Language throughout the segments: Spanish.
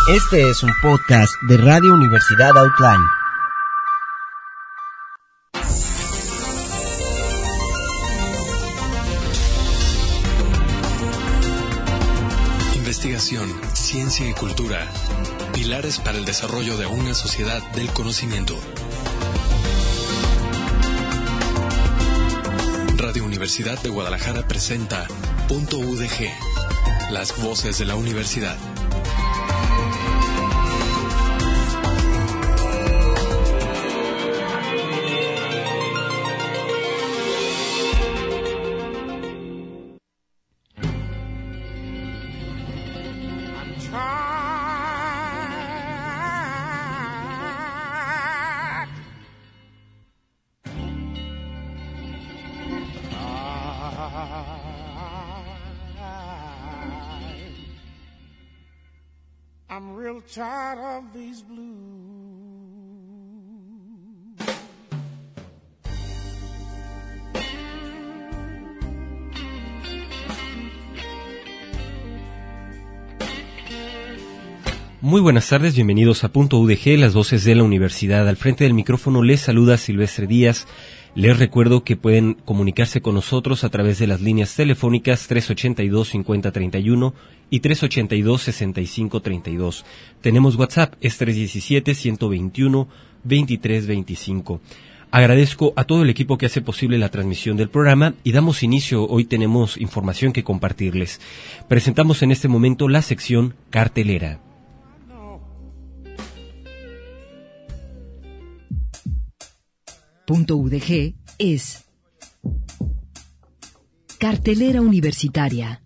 Este es un podcast de Radio Universidad Outline. Investigación, ciencia y cultura. Pilares para el desarrollo de una sociedad del conocimiento. Radio Universidad de Guadalajara presenta Punto UDG. Las voces de la universidad. I'm real tired of these blues. Muy buenas tardes, bienvenidos a Punto UDG, las voces de la universidad. Al frente del micrófono les saluda Silvestre Díaz. Les recuerdo que pueden comunicarse con nosotros a través de las líneas telefónicas 382-5031 y 382-6532. Tenemos WhatsApp, es 317-121-2325. Agradezco a todo el equipo que hace posible la transmisión del programa y damos inicio. Hoy tenemos información que compartirles. Presentamos en este momento la sección cartelera. Punto UDG es cartelera universitaria.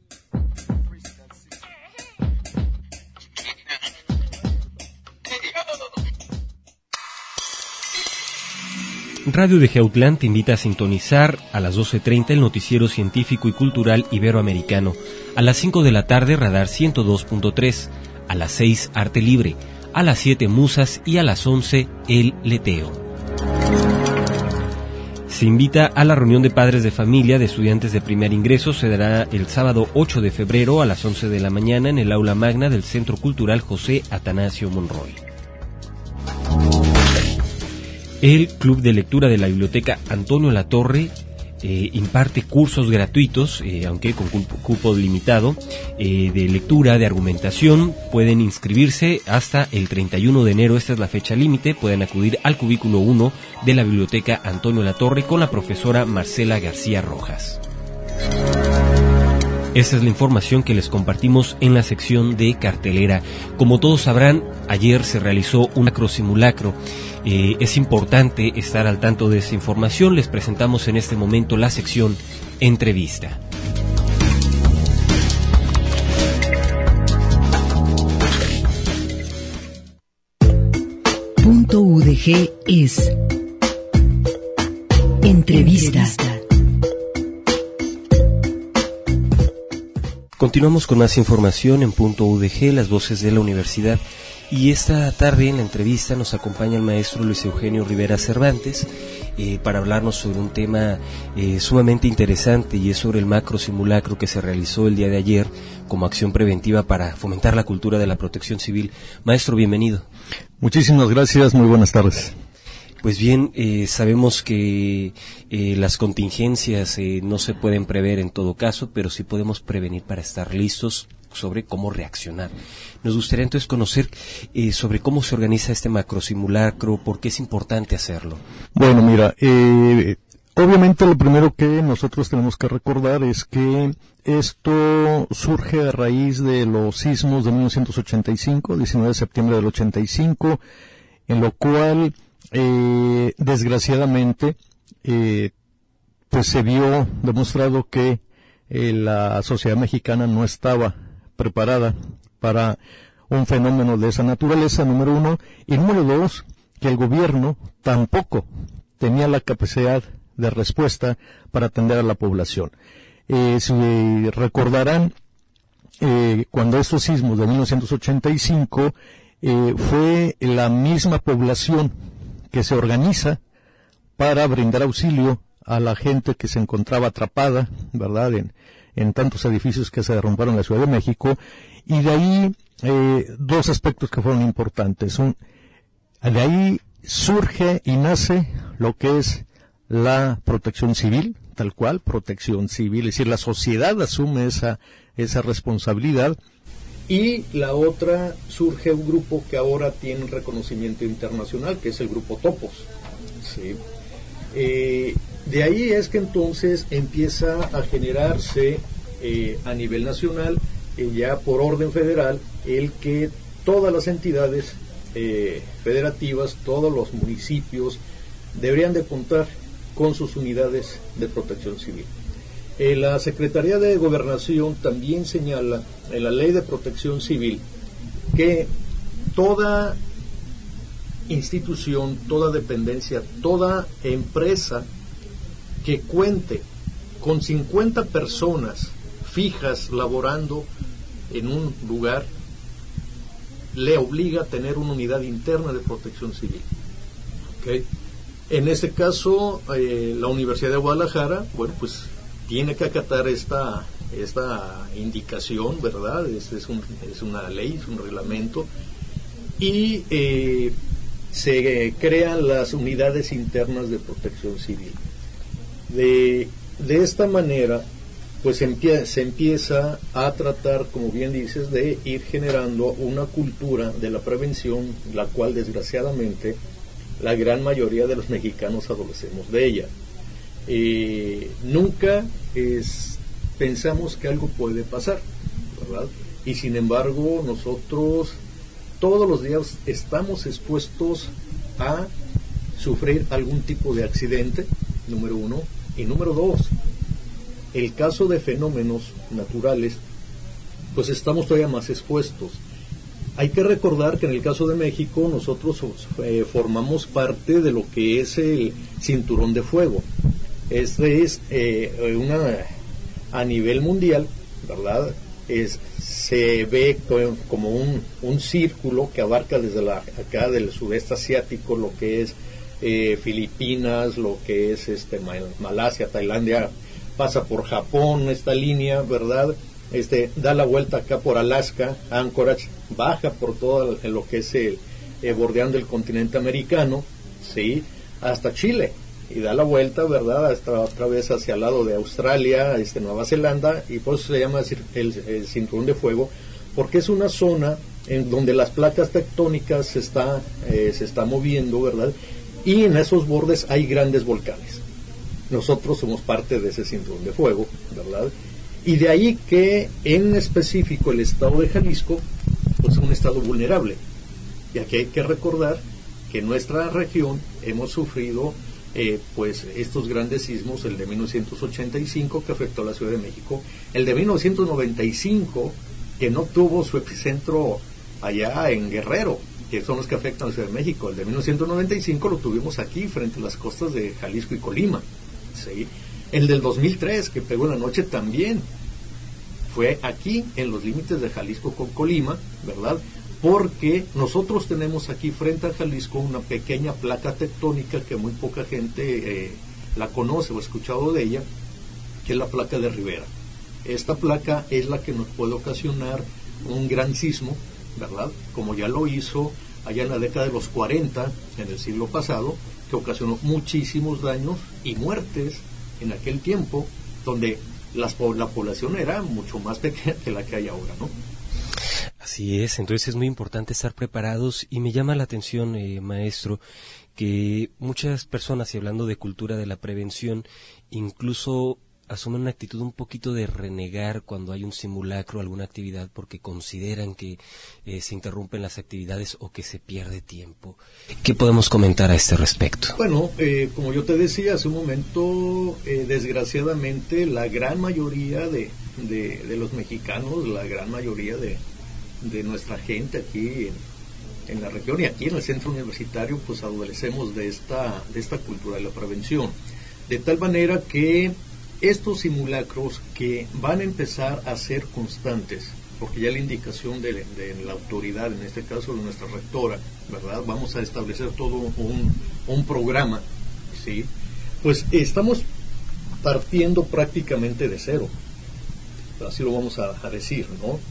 Radio UDG Outland te invita a sintonizar a las 12:30 el noticiero científico y cultural iberoamericano, a las 5 de la tarde Radar 102.3, a las 6 Arte Libre, a las 7 Musas y a las 11 El Leteo. Se invita a la reunión de padres de familia de estudiantes de primer ingreso. Se dará el sábado 8 de febrero a las 11 de la mañana en el aula magna del Centro Cultural José Atanasio Monroy. El Club de Lectura de la Biblioteca Antonio Latorre imparte cursos gratuitos, aunque con cupo limitado, de lectura, de argumentación. Pueden inscribirse hasta el 31 de enero, esta es la fecha límite. Pueden acudir al cubículo 1 de la Biblioteca Antonio Latorre con la profesora Marcela García Rojas. Esa es la información que les compartimos en la sección de cartelera. Como todos sabrán, ayer se realizó un macrosimulacro. Es importante estar al tanto de esa información. Les presentamos en este momento la sección Entrevista. Punto UDG es Entrevista. Continuamos con más información en Punto UDG, las voces de la universidad. Y esta tarde en la entrevista nos acompaña el maestro Luis Eugenio Rivera Cervantes para hablarnos sobre un tema sumamente interesante, y es sobre el macro simulacro que se realizó el día de ayer como acción preventiva para fomentar la cultura de la protección civil. Maestro, bienvenido. Muchísimas gracias, muy buenas tardes. Pues bien, sabemos que las contingencias no se pueden prever en todo caso, pero sí podemos prevenir para estar listos sobre cómo reaccionar. Nos gustaría entonces conocer sobre cómo se organiza este macrosimulacro, por qué es importante hacerlo. Bueno, mira, obviamente lo primero que nosotros tenemos que recordar es que esto surge a raíz de los sismos de 1985, 19 de septiembre del 85, en lo cual desgraciadamente pues se vio demostrado que la sociedad mexicana no estaba preparada para un fenómeno de esa naturaleza, número uno, y número dos, que el gobierno tampoco tenía la capacidad de respuesta para atender a la población. Si recordarán, cuando estos sismos de 1985 fue la misma población que se organiza para brindar auxilio a la gente que se encontraba atrapada, ¿verdad?, en tantos edificios que se derrumbaron en la Ciudad de México, y de ahí dos aspectos que fueron importantes. De ahí surge y nace lo que es la protección civil, tal cual, protección civil, es decir, la sociedad asume esa responsabilidad. Y la otra, surge un grupo que ahora tiene un reconocimiento internacional, que es el grupo Topos. ¿Sí? De ahí es que entonces empieza a generarse a nivel nacional, ya por orden federal, el que todas las entidades federativas, todos los municipios, deberían de contar con sus unidades de protección civil. La Secretaría de Gobernación también señala en la Ley de Protección Civil que toda institución, toda dependencia, toda empresa que cuente con 50 personas fijas laborando en un lugar, le obliga a tener una unidad interna de protección civil. ¿Okay? En este caso, la Universidad de Guadalajara, bueno, pues tiene que acatar esta indicación, ¿verdad? Es una ley, es un reglamento, y se crean las unidades internas de protección civil. De esta manera, pues se empieza a tratar, como bien dices, de ir generando una cultura de la prevención, la cual desgraciadamente la gran mayoría de los mexicanos adolecemos de ella. Nunca pensamos que algo puede pasar, ¿verdad? Y sin embargo nosotros todos los días estamos expuestos a sufrir algún tipo de accidente, número uno, y número dos, el caso de fenómenos naturales, pues estamos todavía más expuestos. Hay que recordar que en el caso de México nosotros formamos parte de lo que es el cinturón de fuego. Este es a nivel mundial, ¿verdad? Se ve como un círculo que abarca desde acá del sudeste asiático, lo que es Filipinas, lo que es Malasia, Tailandia, pasa por Japón esta línea, ¿verdad? Da la vuelta acá por Alaska, Anchorage, baja por todo lo que es bordeando el continente americano, ¿sí? Hasta Chile, y da la vuelta, ¿verdad? Hasta otra vez hacia el lado de Australia, Nueva Zelanda, y por eso se llama el cinturón de fuego, porque es una zona en donde las placas tectónicas se está moviendo, ¿verdad? Y en esos bordes hay grandes volcanes. Nosotros somos parte de ese cinturón de fuego, ¿verdad? Y de ahí que en específico el estado de Jalisco pues es un estado vulnerable. Y aquí hay que recordar que en nuestra región hemos sufrido pues estos grandes sismos, el de 1985 que afectó a la Ciudad de México, el de 1995 que no tuvo su epicentro allá en Guerrero, que son los que afectan a la Ciudad de México. El de 1995 lo tuvimos aquí frente a las costas de Jalisco y Colima, ¿sí? El del 2003 que pegó en la noche también fue aquí en los límites de Jalisco con Colima, ¿verdad? Porque nosotros tenemos aquí frente a Jalisco una pequeña placa tectónica que muy poca gente la conoce o ha escuchado de ella, que es la placa de Rivera. Esta placa es la que nos puede ocasionar un gran sismo, ¿verdad? Como ya lo hizo allá en la década de los 40, en el siglo pasado, que ocasionó muchísimos daños y muertes en aquel tiempo, donde la población era mucho más pequeña que la que hay ahora, ¿no? Así es, entonces es muy importante estar preparados, y me llama la atención, maestro, que muchas personas, y hablando de cultura de la prevención, incluso asumen una actitud un poquito de renegar cuando hay un simulacro, alguna actividad, porque consideran que se interrumpen las actividades o que se pierde tiempo. ¿Qué podemos comentar a este respecto? Bueno, como yo te decía hace un momento, desgraciadamente la gran mayoría de los mexicanos, la gran mayoría de nuestra gente aquí en la región y aquí en el centro universitario, pues adolecemos de esta cultura de la prevención, de tal manera que estos simulacros que van a empezar a ser constantes, porque ya la indicación de la autoridad, en este caso de nuestra rectora, ¿verdad? Vamos a establecer todo un programa, ¿sí? Pues estamos partiendo prácticamente de cero, así lo vamos a decir, ¿no?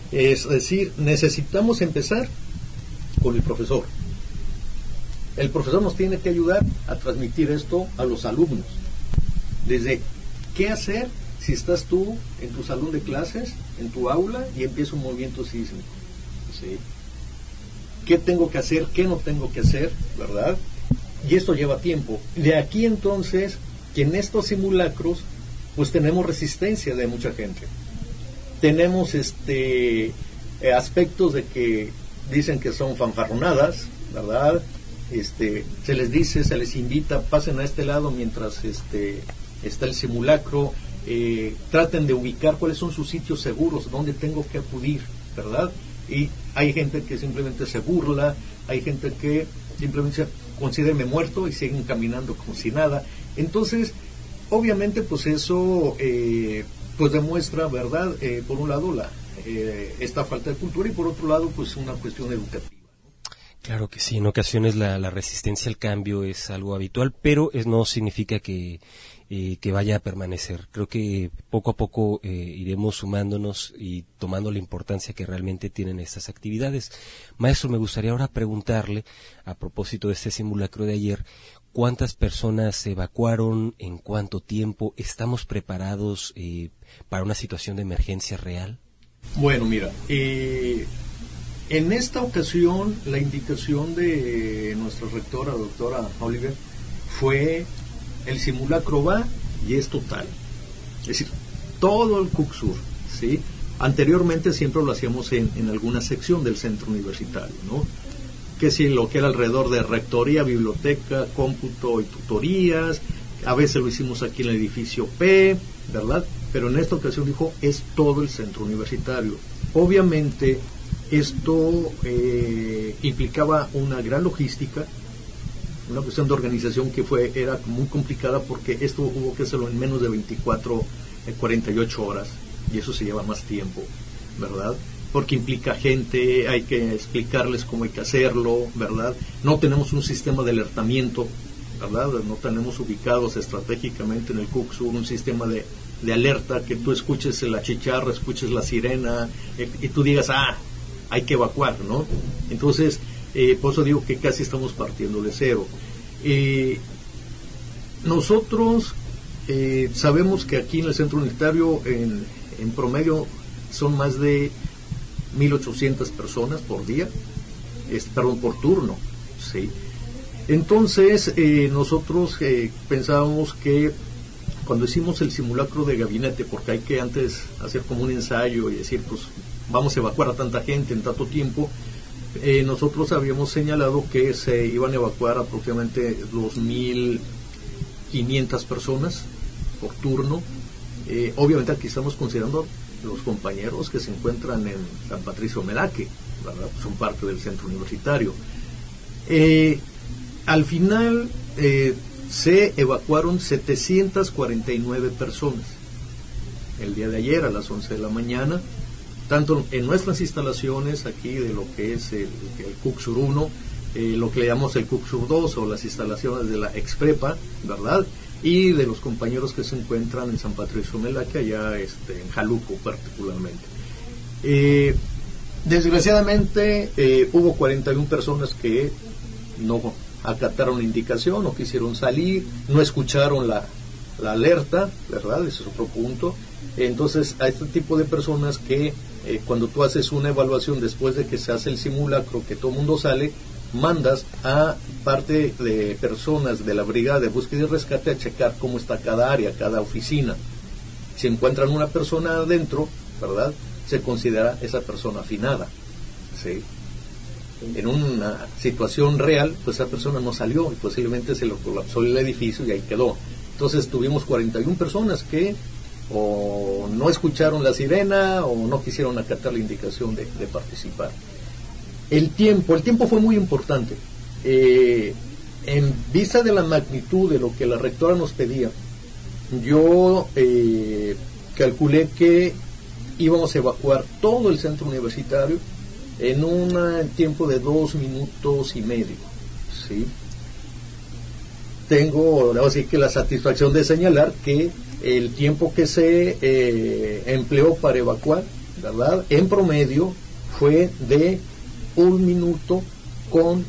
Es decir, necesitamos empezar con el profesor. El profesor nos tiene que ayudar a transmitir esto a los alumnos. Desde qué hacer si estás tú en tu salón de clases, en tu aula, y empieza un movimiento sísmico. ¿Sí? ¿Qué tengo que hacer? ¿Qué no tengo que hacer? ¿Verdad? Y esto lleva tiempo. De aquí entonces, que en estos simulacros, pues tenemos resistencia de mucha gente. Tenemos aspectos de que dicen que son fanfarronadas, ¿verdad? Se les dice, se les invita, pasen a este lado mientras está el simulacro, traten de ubicar cuáles son sus sitios seguros, dónde tengo que acudir, ¿verdad? Y hay gente que simplemente se burla, hay gente que simplemente considéreme muerto y siguen caminando como si nada. Entonces, obviamente, pues eso pues demuestra, ¿verdad? Por un lado esta falta de cultura y por otro lado, pues una cuestión educativa. Claro que sí, en ocasiones la resistencia al cambio es algo habitual, pero no significa que vaya a permanecer. Creo que poco a poco iremos sumándonos y tomando la importancia que realmente tienen estas actividades. Maestro, me gustaría ahora preguntarle, a propósito de este simulacro de ayer, ¿cuántas personas se evacuaron? ¿En cuánto tiempo? ¿Estamos preparados para una situación de emergencia real? Bueno, mira, en esta ocasión la indicación de nuestra rectora, doctora Oliver, fue: el simulacro va y es total. Es decir, todo el CUCSUR, ¿sí? Anteriormente siempre lo hacíamos en alguna sección del centro universitario, ¿no? Que si lo que era alrededor de rectoría, biblioteca, cómputo y tutorías, a veces lo hicimos aquí en el edificio P, ¿verdad? Pero en esta ocasión dijo, es todo el centro universitario. Obviamente, esto implicaba una gran logística, una cuestión de organización que era muy complicada, porque esto hubo que hacerlo en menos de 48 horas, y eso se lleva más tiempo, ¿verdad? Porque implica gente, hay que explicarles cómo hay que hacerlo, ¿verdad? No tenemos un sistema de alertamiento, ¿verdad? No tenemos ubicados estratégicamente en el CUCSUR un sistema de alerta, que tú escuches la chicharra, escuches la sirena, y tú digas, hay que evacuar, ¿no? Entonces, por eso digo que casi estamos partiendo de cero. Nosotros sabemos que aquí en el centro universitario, en promedio, son más de 1,800 personas por día, por turno, ¿sí? Entonces, nosotros pensábamos que cuando hicimos el simulacro de gabinete, porque hay que antes hacer como un ensayo y decir, pues, vamos a evacuar a tanta gente en tanto tiempo, nosotros habíamos señalado que se iban a evacuar aproximadamente 2,500 personas por turno. Obviamente aquí estamos considerando los compañeros que se encuentran en San Patricio Melaque, ¿verdad? Son parte del centro universitario. Al final se evacuaron 749 personas el día de ayer a las 11 de la mañana, tanto en nuestras instalaciones aquí de lo que es el CUCSUR 1, lo que le llamamos el CUCSUR 2 o las instalaciones de la Exprepa, ¿verdad? Y de los compañeros que se encuentran en San Patricio Melaque, allá en Jaluco particularmente. Desgraciadamente hubo 41 personas que no acataron la indicación, no quisieron salir, no escucharon la alerta, ¿verdad? Ese es otro punto. Entonces, a este tipo de personas que cuando tú haces una evaluación después de que se hace el simulacro, que todo el mundo sale, mandas a parte de personas de la brigada de búsqueda y rescate a checar cómo está cada área, cada oficina. Si encuentran una persona adentro, ¿verdad?, se considera esa persona afinada, ¿sí? En una situación real, pues esa persona no salió y posiblemente se lo colapsó el edificio y ahí quedó. Entonces tuvimos 41 personas que o no escucharon la sirena o no quisieron acatar la indicación de participar. El tiempo fue muy importante. En vista de la magnitud de lo que la rectora nos pedía, yo calculé que íbamos a evacuar todo el centro universitario en un tiempo de 2 minutos y medio, ¿sí? Tengo así que la satisfacción de señalar que el tiempo que se empleó para evacuar ¿verdad? En promedio fue de 1 minuto con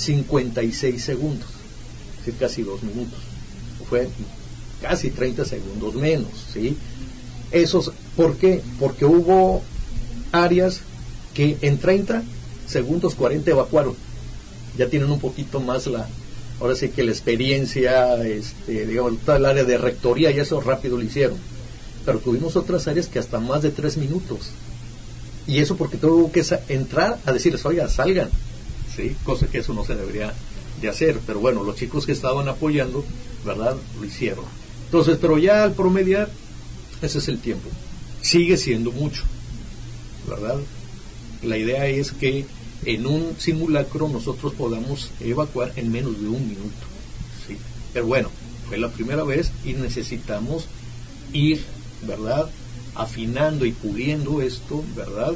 56 segundos, es decir, casi 2 minutos. Fue casi 30 segundos menos, ¿sí? ¿Por qué? Porque hubo áreas que en 30 segundos 40 evacuaron. Ya tienen un poquito más ahora sí que la experiencia, digamos, toda el área de rectoría, y eso rápido lo hicieron. Pero tuvimos otras áreas que hasta más de 3 minutos. Y eso porque tuvo que entrar a decirles, oiga, salgan, ¿sí? Cosa que eso no se debería de hacer. Pero bueno, los chicos que estaban apoyando, ¿verdad?, lo hicieron. Entonces, pero ya al promediar, ese es el tiempo. Sigue siendo mucho, ¿verdad? La idea es que en un simulacro nosotros podamos evacuar en menos de 1 minuto, ¿sí? Pero bueno, fue la primera vez y necesitamos ir, ¿verdad?, afinando y puliendo esto, ¿verdad?,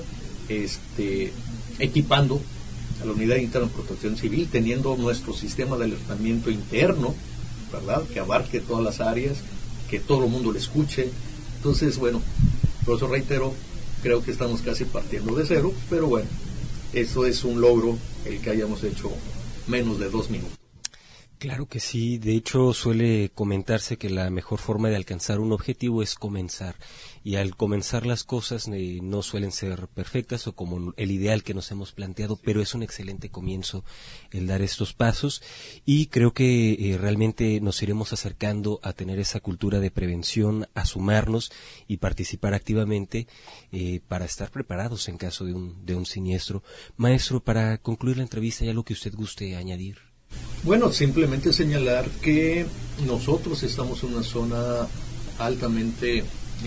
equipando a la Unidad Interna de Protección Civil, teniendo nuestro sistema de alertamiento interno, ¿verdad?, que abarque todas las áreas, que todo el mundo le escuche. Entonces, bueno, por eso reitero, creo que estamos casi partiendo de cero, pero bueno, eso es un logro el que hayamos hecho menos de 2 minutos. Claro que sí, de hecho suele comentarse que la mejor forma de alcanzar un objetivo es comenzar, y al comenzar las cosas no suelen ser perfectas o como el ideal que nos hemos planteado, pero es un excelente comienzo el dar estos pasos, y creo que realmente nos iremos acercando a tener esa cultura de prevención, a sumarnos y participar activamente para estar preparados en caso de un siniestro. Maestro, para concluir la entrevista, ¿hay algo que usted guste añadir? Bueno, simplemente señalar que nosotros estamos en una zona altamente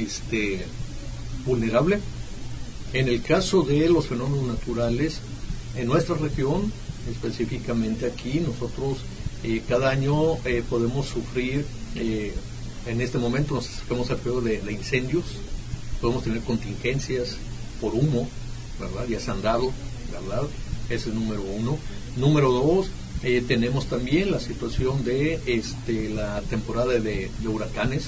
vulnerable. En el caso de los fenómenos naturales, en nuestra región, específicamente aquí, nosotros cada año podemos sufrir, en este momento nos acercamos al periodo de incendios, podemos tener contingencias por humo, ¿verdad? Ya se han dado, ¿verdad? Ese es número 1. Número 2, tenemos también la situación de la temporada de huracanes,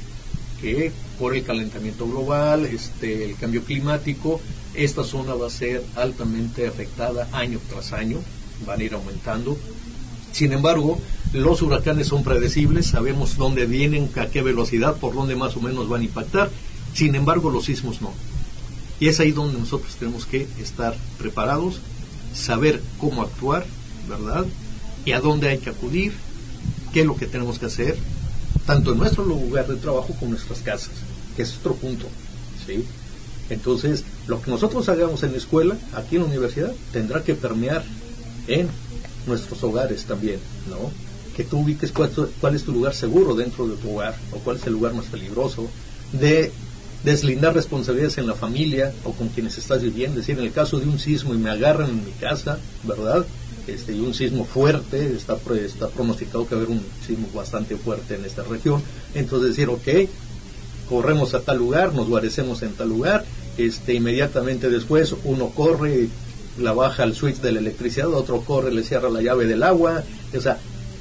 que por el calentamiento global, el cambio climático, esta zona va a ser altamente afectada año tras año, van a ir aumentando. Sin embargo, los huracanes son predecibles, sabemos dónde vienen, a qué velocidad, por dónde más o menos van a impactar. Sin embargo, los sismos no. Y es ahí donde nosotros tenemos que estar preparados, saber cómo actuar, ¿verdad?, y a dónde hay que acudir, qué es lo que tenemos que hacer, tanto en nuestro lugar de trabajo como en nuestras casas, que es otro punto, ¿sí? Entonces, lo que nosotros hagamos en la escuela, aquí en la universidad, tendrá que permear en nuestros hogares también, ¿no? Que tú ubiques cuál es tu lugar seguro dentro de tu hogar, o cuál es el lugar más peligroso, de deslindar responsabilidades en la familia o con quienes estás viviendo. Es decir, en el caso de un sismo y me agarran en mi casa, ¿verdad?, y un sismo fuerte, está pronosticado que va a haber un sismo bastante fuerte en esta región, entonces decir, ok, corremos a tal lugar, nos guarecemos en tal lugar, inmediatamente después uno corre, la baja el switch de la electricidad, otro corre, le cierra la llave del agua, o sea,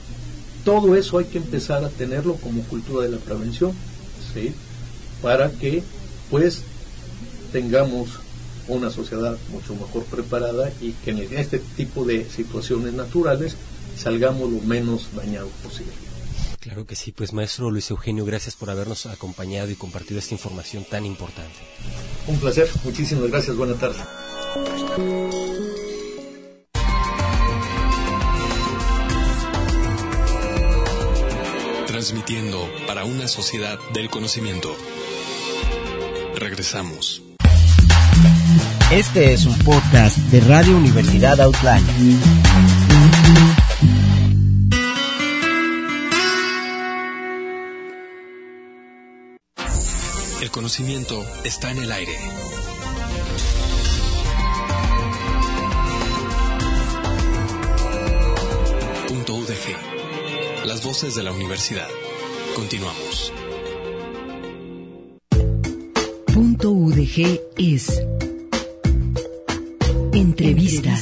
todo eso hay que empezar a tenerlo como cultura de la prevención, ¿sí?, para que pues tengamos una sociedad mucho mejor preparada y que en este tipo de situaciones naturales salgamos lo menos dañados posible. Claro que sí, pues maestro Luis Eugenio, gracias por habernos acompañado y compartido esta información tan importante. Un placer, muchísimas gracias, buena tarde. Transmitiendo para una sociedad del conocimiento. Regresamos. Este es un podcast de Radio Universidad Outline. El conocimiento está en el aire. .udg. Las voces de la universidad. Continuamos. .udg es entrevista.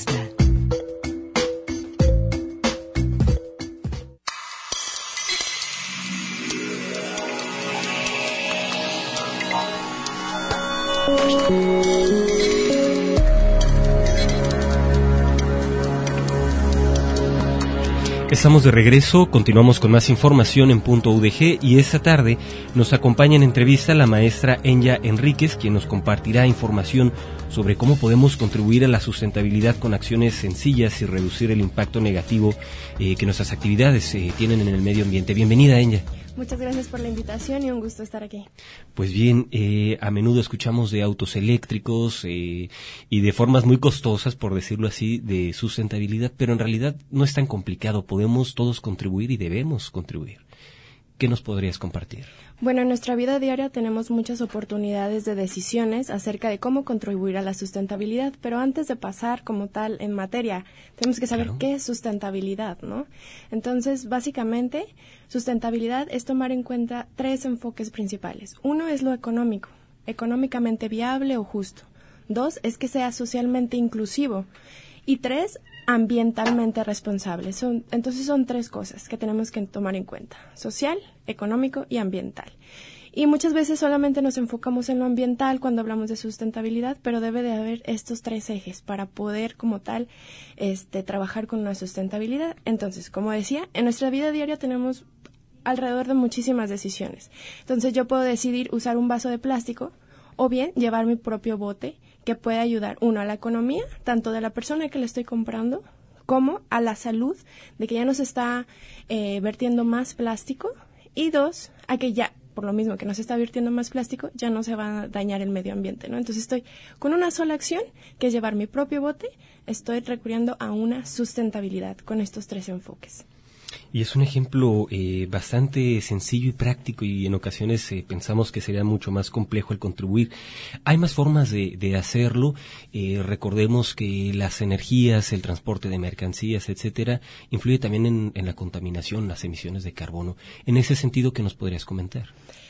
Estamos de regreso, continuamos con más información en Punto UDG y esta tarde nos acompaña en entrevista la maestra Enya Enríquez, quien nos compartirá información sobre cómo podemos contribuir a la sustentabilidad con acciones sencillas y reducir el impacto negativo que nuestras actividades tienen en el medio ambiente. Bienvenida, Enya. Muchas gracias por la invitación y un gusto estar aquí. Pues bien, a menudo escuchamos de autos eléctricos y de formas muy costosas, por decirlo así, de sustentabilidad, pero en realidad no es tan complicado. Podemos todos contribuir y debemos contribuir. ¿Qué nos podrías compartir? Bueno, en nuestra vida diaria tenemos muchas oportunidades de decisiones acerca de cómo contribuir a la sustentabilidad, pero antes de pasar como tal en materia, tenemos que saber qué es sustentabilidad, ¿no? Entonces, básicamente, sustentabilidad es tomar en cuenta 3 enfoques principales. 1 es lo económico, económicamente viable o justo. 2 es que sea socialmente inclusivo. Y 3, ambientalmente responsable. Entonces son 3 cosas que tenemos que tomar en cuenta: social, económico y ambiental. Y muchas veces solamente nos enfocamos en lo ambiental cuando hablamos de sustentabilidad, pero debe de haber estos 3 ejes para poder como tal trabajar con una sustentabilidad. Entonces, como decía, en nuestra vida diaria tenemos alrededor de muchísimas decisiones. Entonces yo puedo decidir usar un vaso de plástico o bien llevar mi propio bote, que puede ayudar, 1, a la economía, tanto de la persona que le estoy comprando, como a la salud, de que ya no se está vertiendo más plástico, y 2, a que ya, por lo mismo que no se está vertiendo más plástico, ya no se va a dañar el medio ambiente, ¿no? Entonces estoy con una sola acción, que es llevar mi propio bote, estoy recurriendo a una sustentabilidad con estos 3 enfoques. Y es un ejemplo bastante sencillo y práctico, y en ocasiones pensamos que sería mucho más complejo el contribuir. Hay más formas de hacerlo. Recordemos que las energías, el transporte de mercancías, etcétera, influye también en la contaminación, las emisiones de carbono. En ese sentido, ¿qué nos podrías comentar?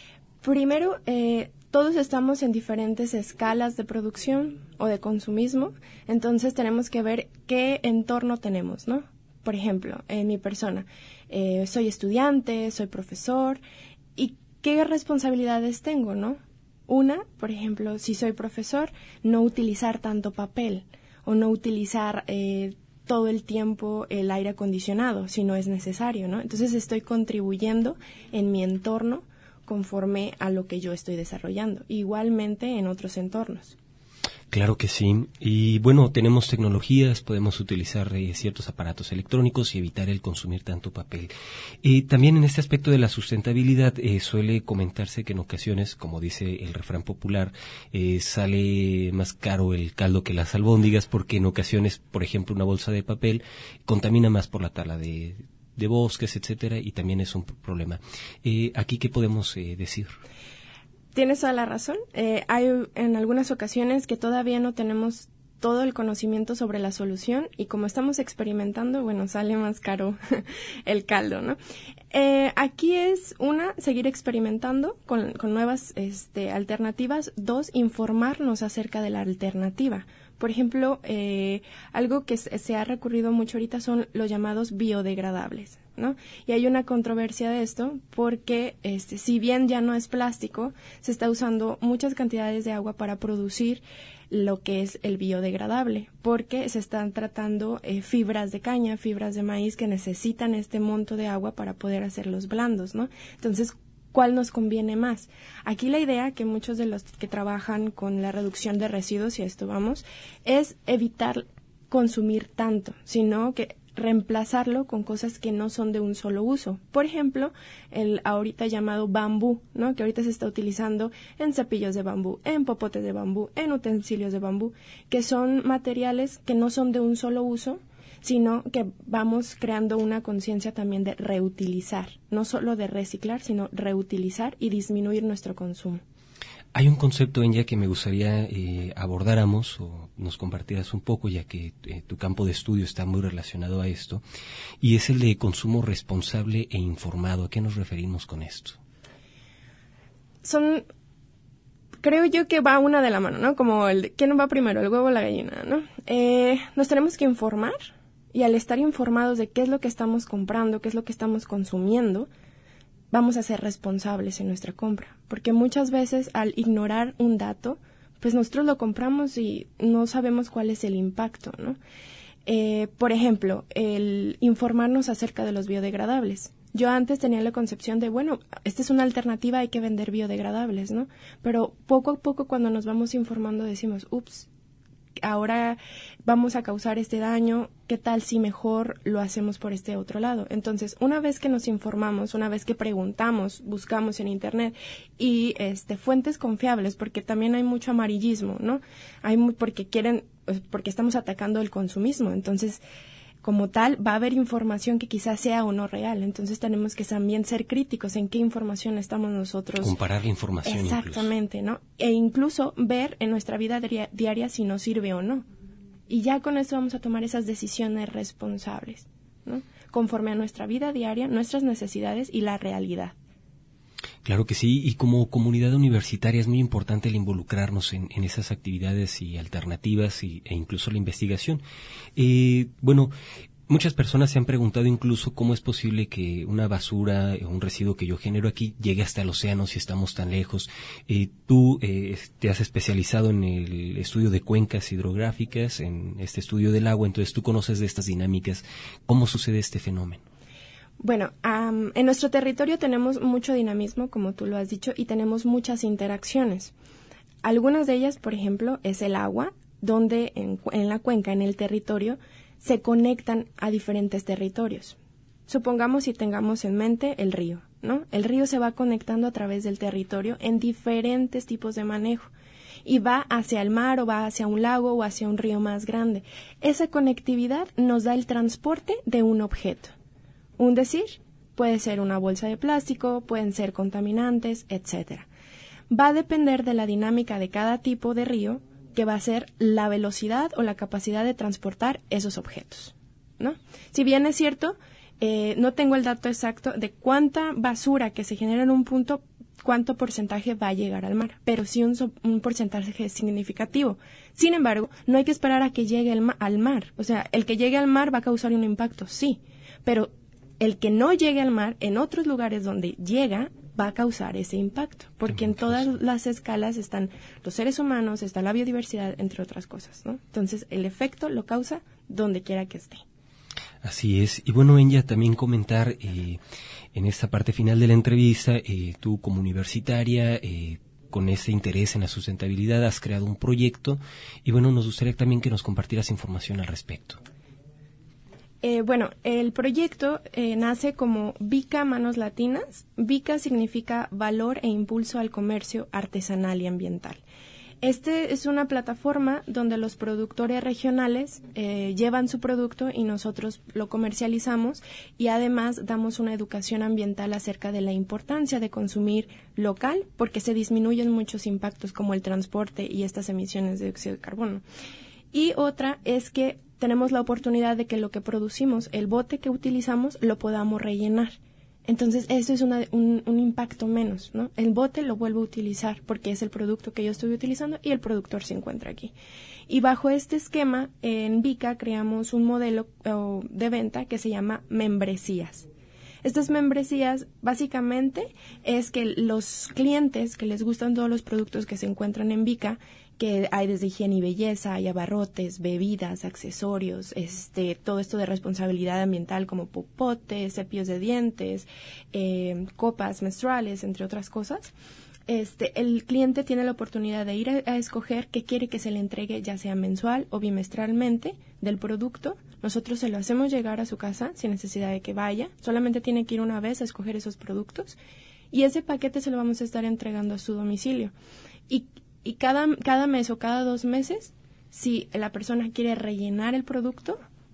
Primero, todos estamos en diferentes escalas de producción o de consumismo, entonces tenemos que ver qué entorno tenemos, ¿no? Por ejemplo, en mi persona, soy estudiante, soy profesor, ¿y qué responsabilidades tengo, no? Una, por ejemplo, si soy profesor, no utilizar tanto papel o no utilizar todo el tiempo el aire acondicionado si no es necesario, ¿no? Entonces estoy contribuyendo en mi entorno conforme a lo que yo estoy desarrollando, igualmente en otros entornos. Claro que sí. Y bueno, tenemos tecnologías, podemos utilizar ciertos aparatos electrónicos y evitar el consumir tanto papel. También en este aspecto de la sustentabilidad suele comentarse que en ocasiones, como dice el refrán popular, sale más caro el caldo que las albóndigas, porque en ocasiones, por ejemplo, una bolsa de papel contamina más por la tala de bosques, etcétera, y también es un problema. ¿Aquí qué podemos decir? Tienes toda la razón. Hay en algunas ocasiones que todavía no tenemos todo el conocimiento sobre la solución y como estamos experimentando, bueno, sale más caro el caldo, ¿no? Aquí es, 1, seguir experimentando con nuevas alternativas. 2, informarnos acerca de la alternativa. Por ejemplo, algo que se ha recurrido mucho ahorita son los llamados biodegradables, ¿no? Y hay una controversia de esto porque si bien ya no es plástico, se está usando muchas cantidades de agua para producir lo que es el biodegradable, porque se están tratando fibras de caña, fibras de maíz que necesitan este monto de agua para poder hacerlos blandos, ¿no? Entonces, ¿cuál nos conviene más? Aquí la idea que muchos de los que trabajan con la reducción de residuos, y a esto vamos, es evitar consumir tanto, sino que reemplazarlo con cosas que no son de un solo uso. Por ejemplo, el ahorita llamado bambú, ¿no? Que ahorita se está utilizando en cepillos de bambú, en popotes de bambú, en utensilios de bambú, que son materiales que no son de un solo uso, sino que vamos creando una conciencia también de reutilizar, no solo de reciclar, sino reutilizar y disminuir nuestro consumo. Hay un concepto, Enya, que me gustaría abordáramos o nos compartieras un poco, ya que tu campo de estudio está muy relacionado a esto, y es el de consumo responsable e informado. ¿A qué nos referimos con esto? Creo yo que va una de la mano, ¿no? Como ¿quién va primero, el huevo o la gallina, ¿no? Nos tenemos que informar, y al estar informados de qué es lo que estamos comprando, qué es lo que estamos consumiendo, vamos a ser responsables en nuestra compra, porque muchas veces al ignorar un dato, pues nosotros lo compramos y no sabemos cuál es el impacto, ¿no? Por ejemplo, el informarnos acerca de los biodegradables. Yo antes tenía la concepción de, bueno, esta es una alternativa, hay que vender biodegradables, ¿no? Pero poco a poco cuando nos vamos informando decimos, ups, ahora vamos a causar este daño, ¿qué tal si mejor lo hacemos por este otro lado? Entonces, una vez que nos informamos, una vez que preguntamos, buscamos en internet y fuentes confiables, porque también hay mucho amarillismo, ¿no? Porque estamos atacando el consumismo, entonces como tal, va a haber información que quizás sea o no real. Entonces tenemos que también ser críticos en qué información estamos nosotros. Comparar la información. Exactamente, incluso, ¿no? E incluso ver en nuestra vida diaria si nos sirve o no. Y ya con eso vamos a tomar esas decisiones responsables, ¿no? Conforme a nuestra vida diaria, nuestras necesidades y la realidad. Claro que sí, y como comunidad universitaria es muy importante el involucrarnos en esas actividades y alternativas e incluso la investigación. Bueno, muchas personas se han preguntado incluso cómo es posible que una basura o un residuo que yo genero aquí llegue hasta el océano si estamos tan lejos. Tú te has especializado en el estudio de cuencas hidrográficas, en este estudio del agua, entonces tú conoces de estas dinámicas. ¿Cómo sucede este fenómeno? Bueno, en nuestro territorio tenemos mucho dinamismo, como tú lo has dicho, y tenemos muchas interacciones. Algunas de ellas, por ejemplo, es el agua, donde en la cuenca, en el territorio, se conectan a diferentes territorios. Supongamos si tengamos en mente el río, ¿no? El río se va conectando a través del territorio en diferentes tipos de manejo y va hacia el mar o va hacia un lago o hacia un río más grande. Esa conectividad nos da el transporte de un objeto. Un decir, puede ser una bolsa de plástico, pueden ser contaminantes, etcétera. Va a depender de la dinámica de cada tipo de río, que va a ser la velocidad o la capacidad de transportar esos objetos, ¿no? Si bien es cierto, no tengo el dato exacto de cuánta basura que se genera en un punto, cuánto porcentaje va a llegar al mar, pero sí un porcentaje significativo. Sin embargo, no hay que esperar a que llegue al mar. O sea, el que llegue al mar va a causar un impacto, sí, pero el que no llegue al mar, en otros lugares donde llega, va a causar ese impacto, porque en todas las escalas están los seres humanos, está la biodiversidad, entre otras cosas, ¿no? Entonces, el efecto lo causa donde quiera que esté. Así es. Y bueno, Enya, también comentar en esta parte final de la entrevista, tú como universitaria, con ese interés en la sustentabilidad, has creado un proyecto y bueno, nos gustaría también que nos compartieras información al respecto. Bueno, el proyecto nace como VICA Manos Latinas. VICA significa Valor e Impulso al Comercio Artesanal y Ambiental. Este es una plataforma donde los productores regionales llevan su producto y nosotros lo comercializamos y además damos una educación ambiental acerca de la importancia de consumir local porque se disminuyen muchos impactos como el transporte y estas emisiones de dióxido de carbono. Y otra es que tenemos la oportunidad de que lo que producimos, el bote que utilizamos, lo podamos rellenar. Entonces, eso es un impacto menos, ¿no? El bote lo vuelvo a utilizar porque es el producto que yo estoy utilizando y el productor se encuentra aquí. Y bajo este esquema, en VICA creamos un modelo de venta que se llama membresías. Estas membresías, básicamente, es que los clientes que les gustan todos los productos que se encuentran en VICA, que hay desde higiene y belleza, hay abarrotes, bebidas, accesorios, todo esto de responsabilidad ambiental como popotes, cepillos de dientes, copas menstruales, entre otras cosas. El cliente tiene la oportunidad de ir a escoger qué quiere que se le entregue, ya sea mensual o bimestralmente, del producto. Nosotros se lo hacemos llegar a su casa sin necesidad de que vaya. Solamente tiene que ir una vez a escoger esos productos. Y ese paquete se lo vamos a estar entregando a su domicilio. Y cada mes o cada 2 meses, si la persona quiere rellenar el producto,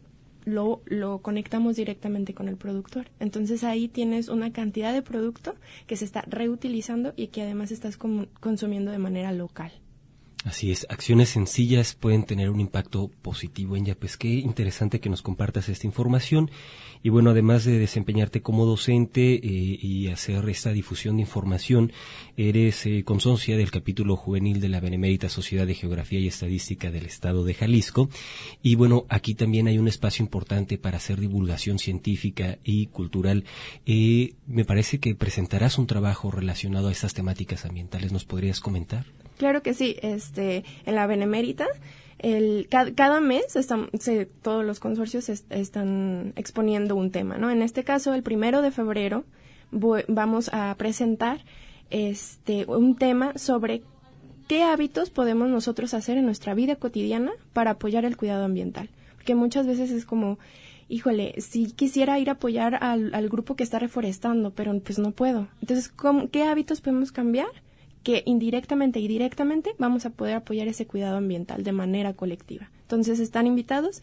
lo conectamos directamente con el productor. Entonces ahí tienes una cantidad de producto que se está reutilizando y que además estás consumiendo de manera local. Así es, acciones sencillas pueden tener un impacto positivo. Enya, pues qué interesante que nos compartas esta información. Y bueno, además de desempeñarte como docente y hacer esta difusión de información, eres consocia del capítulo juvenil de la Benemérita Sociedad de Geografía y Estadística del Estado de Jalisco. Y bueno, aquí también hay un espacio importante para hacer divulgación científica y cultural. Me parece que presentarás un trabajo relacionado a estas temáticas ambientales. ¿Nos podrías comentar? Claro que sí, en la Benemérita cada mes todos los consorcios están exponiendo un tema, ¿no? En este caso, el 1 de febrero vamos a presentar un tema sobre qué hábitos podemos nosotros hacer en nuestra vida cotidiana para apoyar el cuidado ambiental. Porque muchas veces es como, híjole, si quisiera ir a apoyar al grupo que está reforestando, pero pues no puedo. Entonces, ¿qué hábitos podemos cambiar? Que indirectamente y directamente vamos a poder apoyar ese cuidado ambiental de manera colectiva. Entonces están invitados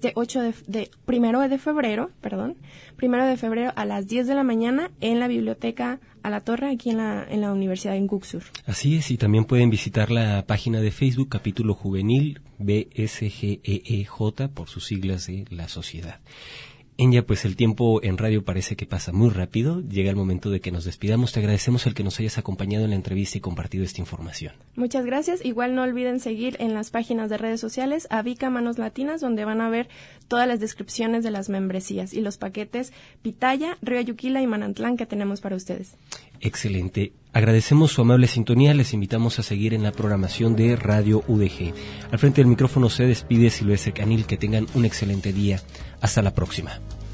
1 de febrero a las 10 de la mañana en la Biblioteca A la Torre, aquí en la Universidad en Cucsur. Así es, y también pueden visitar la página de Facebook, Capítulo Juvenil BSGEEJ, por sus siglas de la sociedad. Enya, pues el tiempo en radio parece que pasa muy rápido. Llega el momento de que nos despidamos. Te agradecemos el que nos hayas acompañado en la entrevista y compartido esta información. Muchas gracias. Igual no olviden seguir en las páginas de redes sociales a Vica Manos Latinas, donde van a ver todas las descripciones de las membresías y los paquetes Pitaya, Río Yuquila y Manantlán que tenemos para ustedes. Excelente. Agradecemos su amable sintonía. Les invitamos a seguir en la programación de Radio UDG. Al frente del micrófono se despide Silvestre Canil. Que tengan un excelente día. Hasta la próxima.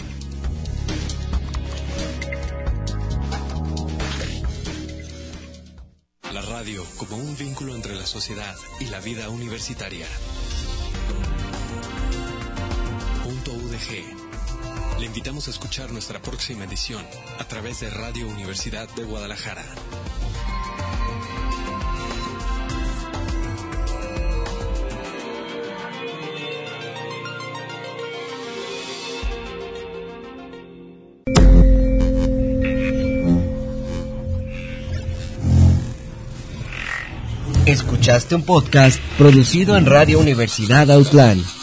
La radio como un vínculo entre la sociedad y la vida universitaria. .udg. Le invitamos a escuchar nuestra próxima edición a través de Radio Universidad de Guadalajara. Escuchaste un podcast producido en Radio Universidad Autlán.